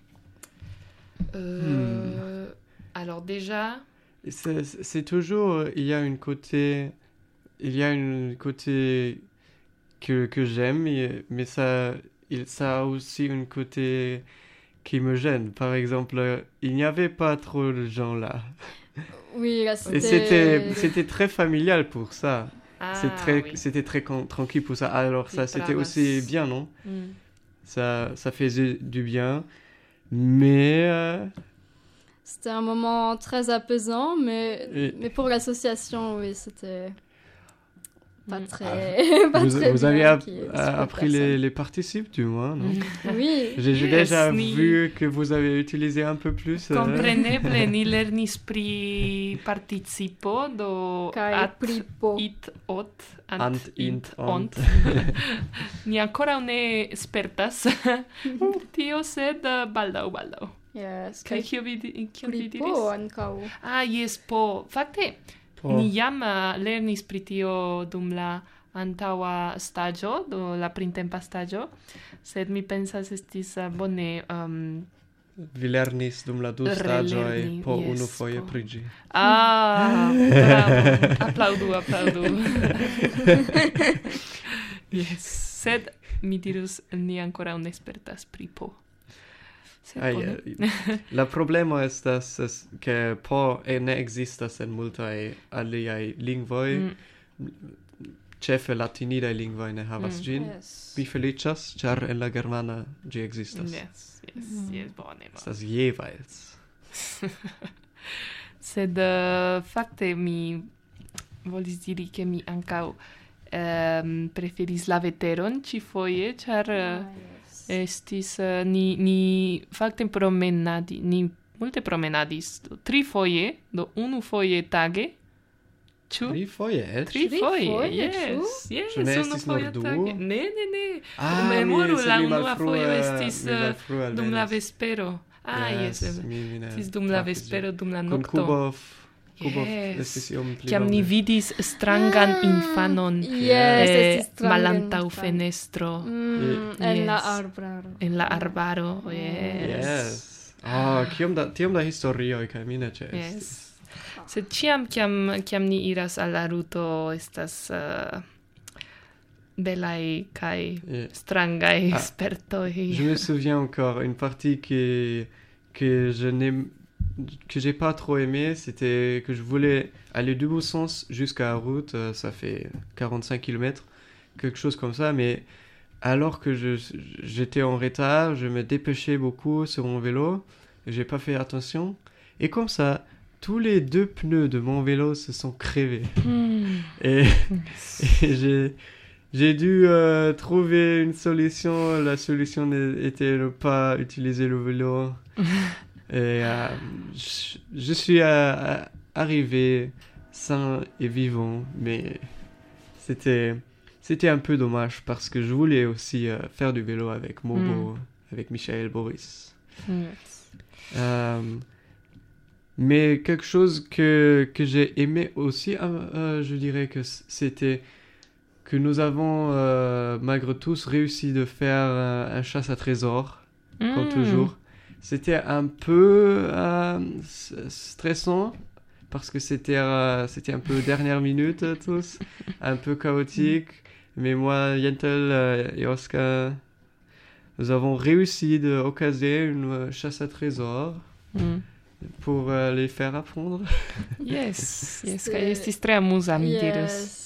Euh, Alors déjà, C'est, c'est toujours, il y a une côté, il y a une côté que, que j'aime, mais mais ça, il, ça a aussi une côté qui me gêne. Par exemple, il n'y avait pas trop de gens là. Oui, là, Et c'était... c'était, c'était très familial pour ça. ah, C'est très, oui. C'était très con- tranquille pour ça. Alors ça, Sí, c'était bravas. aussi bien, non? Mm. Ça, ça faisait du bien. Mais euh, C'était un moment très apaisant, mais, Et- mais pour l'association, oui, c'était pas Mm. très, pas vous, très vous bien avez app- qu'il y ait si peu de appris les, personnes. les participes, du moins, non? Oui, J'ai j'ai Yes, déjà ni- vu que vous avez utilisé un peu plus. euh, Compreneble, ni lernis pri participo do kai at pripo. it ot ant, Ant, int, ont. Ni ancora ne spertas tio, sed uh, baldaŭ baldaŭ. Yes, Kaj kai kio vi di- kion vi pripo diris? ankaŭ. Ah, jes, po. Fakte, Oh. ni jam uh, lernis pri tio dum la antaŭa staĝo, do la printempa staĝo, sed mi pensas estis uh, bone um, Vi lernis dum la du staĝoj Relerni, po yes, unufoje po- pri ĝi. Ah, bravo. Applaudu, applaudu. Yes, sed mi dirus ni ancora un spertas pri po. Sed Ai, bone. eh, la problemo estas es, ke po eh, ne ekzistas en multaj aliaj lingvoj. Mm, Ĉefe latinidaj lingvoj ne havas Mm. ĝin. Yes. Mi feliĉas, ĉar en la germana ĝi ekzistas. yes, yes, Mhm. yes, bone. bone. Estas jeweils. Sed uh, fakte mi volis diri ke mi ankaŭ um, preferis la veteron ĉifoje, ĉar uh, Ah, yes. estis uh, ni ni fakte promenadi, ni multe promenadis, do tri foje, do unu foje tage. Ĉu? Tri foje, eĉ? Tri Tri foje, foje, yes, yes, Ĉu ne unu estis foje nur du? tage. Ne, ne, ne. Ah, Memoru, mi, se la mi unua malfrue- fojo estis mi uh, malfrue dum la alvenis. vespero. Ah, yes, Yes, yes. mi, mi ne Estis dum la trafis vespero, ĝin. dum la Kun nokto. Kubov, Kubov Yes. estis iom pli Kiam ni longe. vidis strangan Ah, infanon yes, eh, estis strangan malantaŭ infan- fenestro Mm, en la Yes. arbraro. en la arbaro. Yes. Yes. Ah, kiom da, tiom da historioj kaj mi ne ĉeestis. Yes. Sed ĉiam kiam kiam ni iras al la ruto estas uh, belaj kaj Yeah. strangaj Ah. spertoj. Je me souviens encore une partie que que je n'aime que j'ai pas trop aimé, c'était que je voulais aller du bon sens jusqu'à la route, euh, ça fait quarante-cinq kilomètres, quelque chose comme ça, mais alors que je j'étais en retard, je me dépêchais beaucoup sur mon vélo, et j'ai pas fait attention, et comme ça, tous les deux pneus de mon vélo se sont crevés. Hmm. Et, et j'ai, j'ai dû euh, trouver une solution. La solution n'est- était ne pas utiliser le vélo. Et euh, je, je suis euh, arrivé sain et vivant, mais c'était, c'était un peu dommage parce que je voulais aussi euh, faire du vélo avec Mobo, avec Michael Boris. Yes. Euh, mais quelque chose que, que j'ai aimé aussi, euh, euh, je dirais que c- c'était que nous avons, euh, malgré tous, réussi de faire euh, un chasse à trésor, comme Hmm. toujours. C'était un peu euh, s- stressant, parce que c'était euh, c'était un peu dernière minute, euh, tous, un peu chaotique. Mais moi, Yentel euh, et Oscar, nous avons réussi d'occaser une euh, chasse à trésor Hmm. pour euh, les faire apprendre. Yes, yes, Se- kaj estis tre amuza, mi diras. Yes.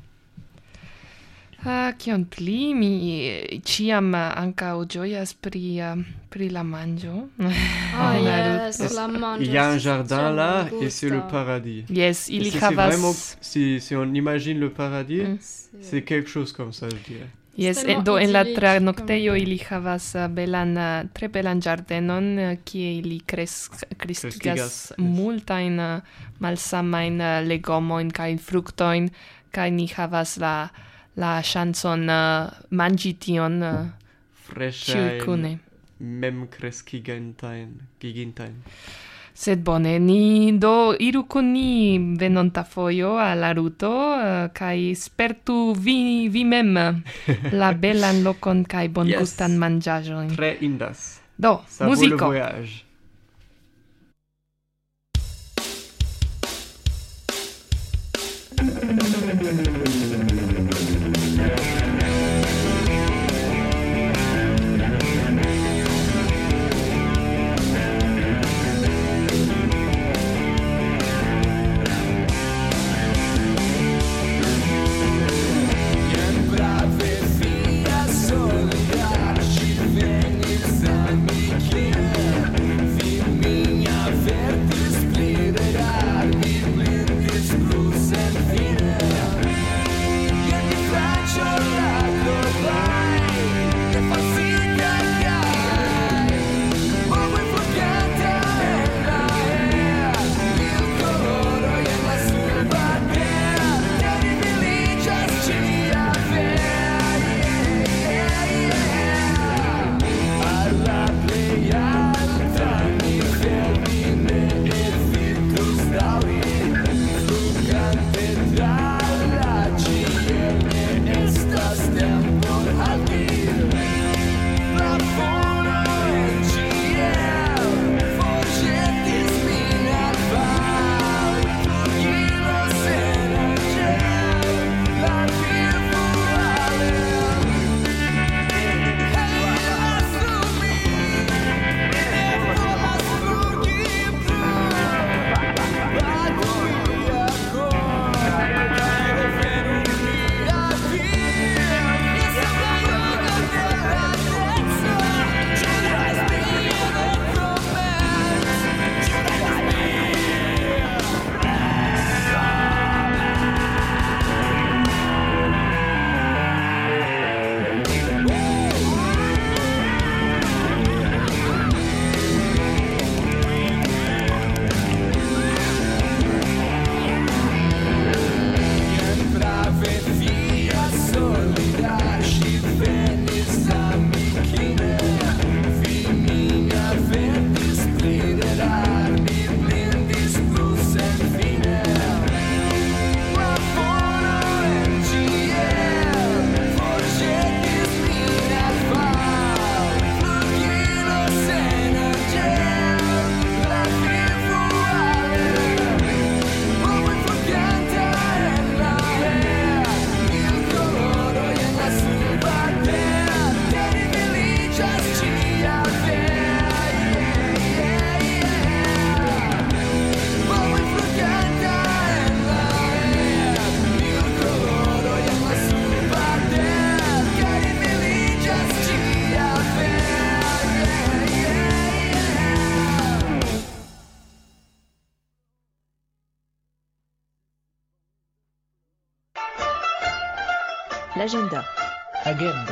Ah, kion pli, mi ĉiam ankaŭ ĝojas pri uh, pri la manĝo. Ah, La yes, route. la manĝo Il y a un estas jardin tre là bongusta. et c'est le paradis. Yes, Et ili si, c'est vraiment, havas. si, si on imagine le paradis, Mm. c'est quelque chose comme ça, je dirais. Yes, Tellement en- do en la idyllique, tranoktejo ili havas uh, belan, uh, tre belan ĝardenon, uh, kie ili kres- Kreskigas, kreskigas yes. multajn uh, malsamajn uh, legomojn kaj fruktojn, kaj ni havas la la ŝancon uh, manĝi tion uh, ĉiuj Freŝajn, kune. mem kreskigantajn, gigintajn. Sed bone, ni do iru kun ni venonta fojo al la ruto uh, kaj spertu vi, vi mem la belan lokon kaj bongustan Yes. manĝaĵojn. Très indas. Do, Ça vaut le muziko. voyage. Minha verdes L'agenda. Agenda.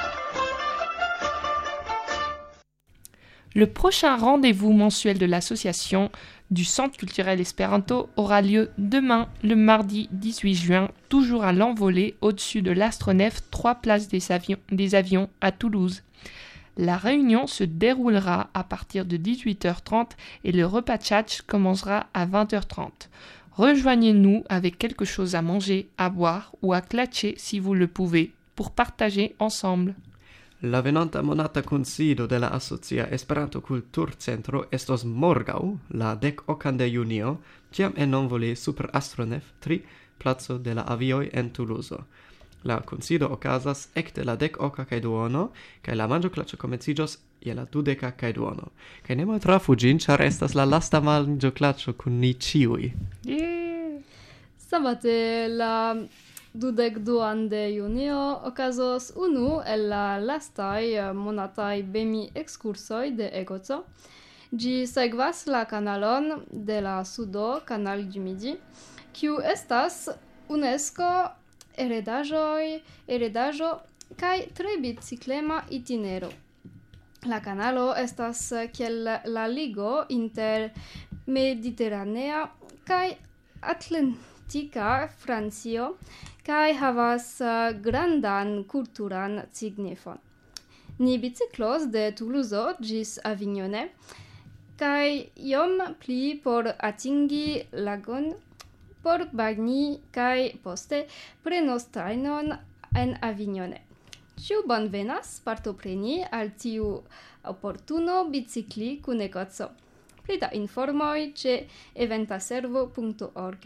Le prochain rendez-vous mensuel de l'association du Centre culturel Espéranto aura lieu demain, le mardi dix-huit juin, toujours à l'envolée, au-dessus de l'astronef, trois places des avions, des avions à Toulouse. La réunion se déroulera à partir de dix-huit heures trente et le repas tchatch commencera à vingt heures trente. Rejoignez-nous avec quelque chose à manger, à boire ou à clatcher si vous le pouvez, pour partager ensemble. La venonta monata kunsido de la Asocia Esperanto Kulturcentro estos morgaŭ, la dek okan de junio, ĉiam en envole super Astronef tri, placo de la avioj en Tuluzo. La kunsido okazas ekde la dek oka kaj duono, kaj la manĝoklaĉo komenciĝos je la dudeka kaj duono. Kaj ne maltrafu ĝin, ĉar estas la lasta manĝoklaĉo kun ni ĉiuj. Yeah. Sabate la dudek duan de junio okazos unu el la lastaj eh, monataj bemi ekskursoj de Egoco. Ĝi sekvas la kanalon de la sudo, Canal du Midi, kiu estas UNESCO heredaĵoj, heredaĵo kaj tre biciklema itinero. La kanalo estas eh, kiel la ligo inter Mediteranea kaj Atlantika Francio kaj havas uh, grandan kulturan signifon. Ni biciklos de Toulouse ĝis Avignone kaj iom pli por atingi lagon, por bagni kaj poste prenos trajnon en Avignone. Ĉiu bonvenas partopreni al tiu oportuno bicikli kun Egoco. Pli da informoj ĉe eventaservo punto org.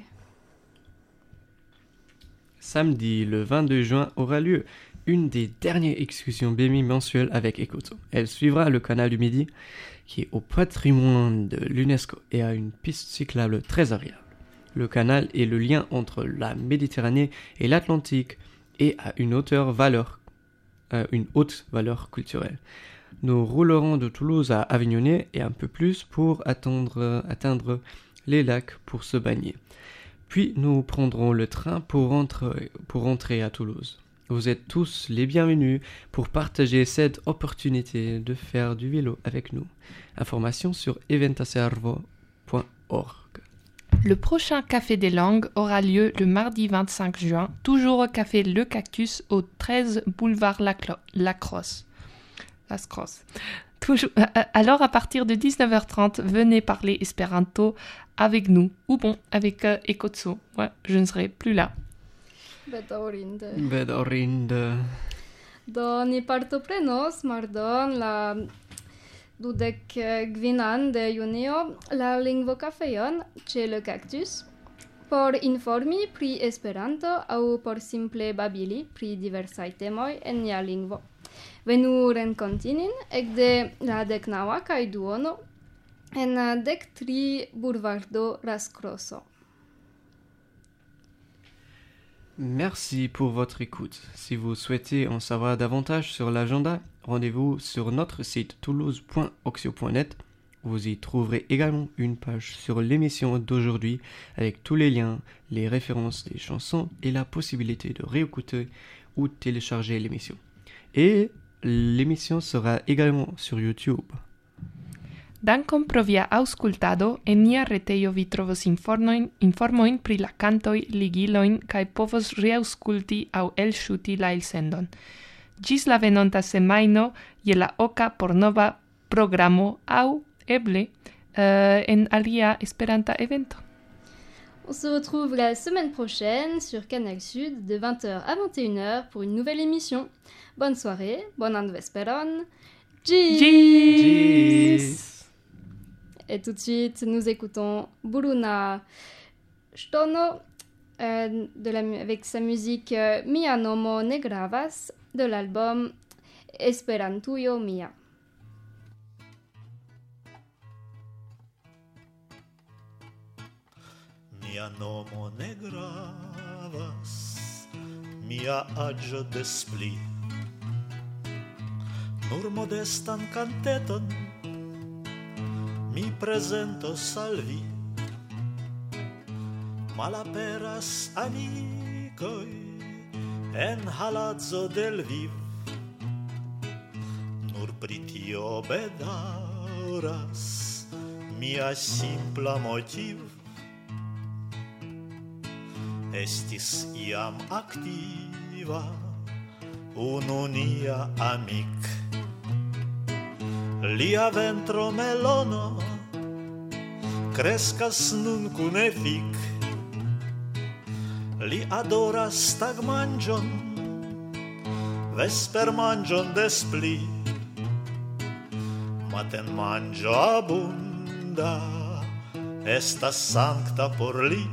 Samedi, le vingt-deux juin, aura lieu une des dernières excursions B M I mensuelles avec Ecoto. Elle suivra le canal du Midi, qui est au patrimoine de l'UNESCO et a une piste cyclable très agréable. Le canal est le lien entre la Méditerranée et l'Atlantique et a une hauteur valeur, euh, une haute valeur culturelle. Nous roulerons de Toulouse à Avignone et un peu plus pour attendre, atteindre les lacs pour se baigner. Puis nous prendrons le train pour rentrer, pour rentrer à Toulouse. Vous êtes tous les bienvenus pour partager cette opportunité de faire du vélo avec nous. Informations sur eventaservo point org. Le prochain Café des Langues aura lieu le mardi vingt-cinq juin, toujours au Café Le Cactus au treize boulevard Laclo- Lacrosse. Las Cross. Toujours, alors à partir de dix-neuf heures trente, venez parler Esperanto avec nous, ou bon, avec euh, Ekotso. Ouais, je ne serai plus là. Bedaŭrinde. Bedaŭrinde. Do ni partoprenos mardon la dudek kvinan de junio la lingvokafejon ĉe Le Cactus por informi pri Esperanto aŭ por simple babili pri diversaj temoj en nia lingvo. Venu renkonti nin ekde la deknaŭa kaj duono en dek tri Bulvardo Raskroso. Merci pour votre écoute. Si vous souhaitez en savoir davantage sur l'agenda, rendez-vous sur notre site toulouse point oxio point net. Vous y trouverez également une page sur l'émission d'aujourd'hui avec tous les liens, les références des chansons et la possibilité de réécouter ou télécharger l'émission. Et l'émission sera également sur YouTube. Dankon pro via aŭskultado. En nia retejo vi trovos informojn, informojn pri la kantoj, ligilojn kaj povos reaŭskulti aŭ elŝuti la elsendon. Ĝis la venonta semajno je la oka por nova programo aŭ eble euh, en alia esperanta evento. On se retrouve la semaine prochaine sur Canal Sud de vingt heures à vingt et une heures pour une nouvelle émission. Bonne soirée, bonan vesperon. Gis! Gis! Et tout de suite, nous écoutons Buruna Shtono euh, de la, avec sa musique euh, Mia nomo ne gravas de l'album Esperantujo Mia. Mia nomo ne gravas, mia aĝo des pli. Nur modestan kanteton mi prezentos al vi. Malaperas amikoj en Halazzo del Lviv. Nur pri tio bedaŭras mia simpla motiv. Estis iam aktiva unu nia amik. Lia ventro melono kreskas nun kun efik. Li adoras tagmanĝon, vespermanĝon des pli. Matenmanĝo abunda estas sankta por li.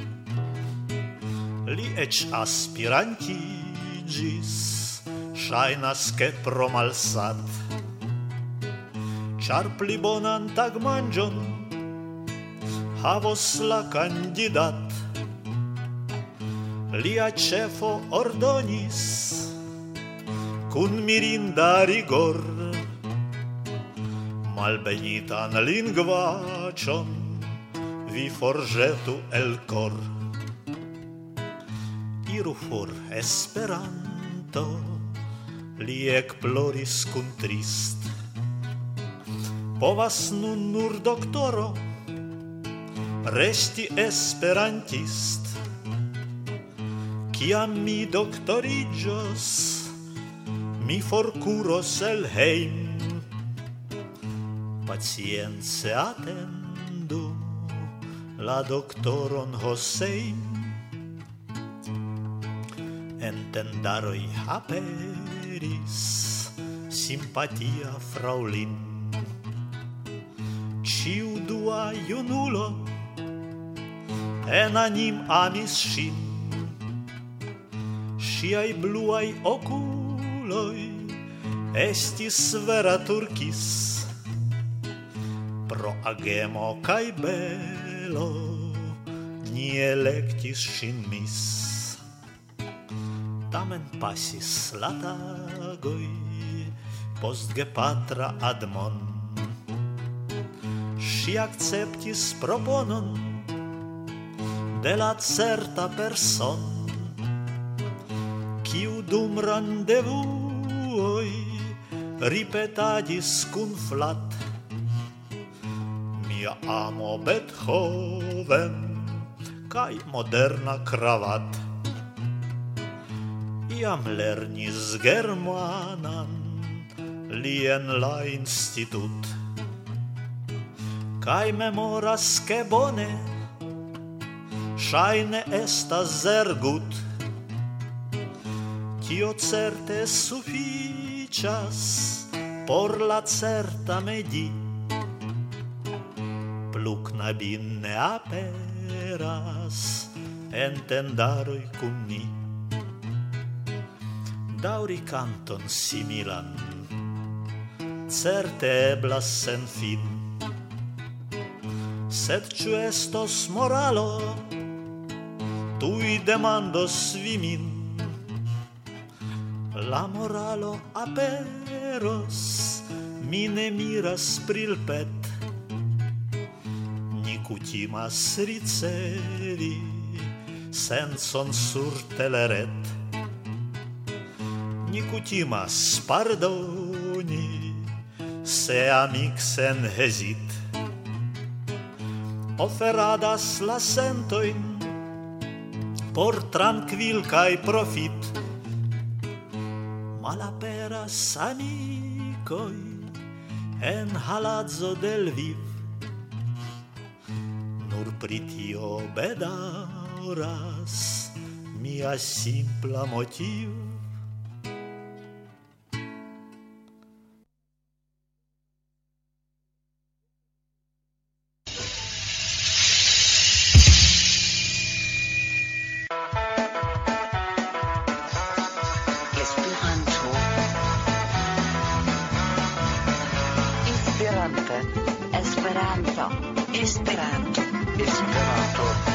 Li eĉ aspirantiĝis, ŝajnas ke pro malsat. Ĉar pli bonan tagmanĝon havos la kandidat. Lia ĉefo ordonis kun mirinda rigor malbenitan lingvaĉon vi forĵetu el kor. Iru for, Esperanto, li ekploris kun trist. Povas nun nur doktoro resti esperantist. Kiam mi doktoriĝos, mi forkuros el hejm. Pacience atendu la doktoron Hossein. En tendaroj aperis simpatia fraŭlin. Ĉiu dua junulo enanim amis ŝin. Ŝiaj bluaj okuloj estis vera turkis. Pro agemo kaj belo ni elektis ŝin mis. Tamen pasis la tagoj post gepatra admon. Ŝi akceptis proponon de la certa person, kiu dum randevuoj ripetadis kun flat. Mia amo Beethoven kaj moderna kravat. Iam lernis germanan li en la institut. Kaj memoras ke bone ŝajne estas zergut. Tio certe sufiĉas por la certa medi. Plu knabin ne aperas en tendaroj kun ni. Daŭri kanton similan certe eblas sen fin. Sed ĉu estos moralo? Tuj demandos vi min. La moralo aperos, mi ne miras prilpet. Ni kutimas ricevi senson sur teleret. Ni kutimas pardoni se amik sen hezit. Oferadas la sentojn por trankvil kaj profit. Malaperas amikoj en Halazzo del Lviv. Nur pri tio bedaŭras mia simpla motiv. Esperanto, Esperanto, Esperanto, Esperanto.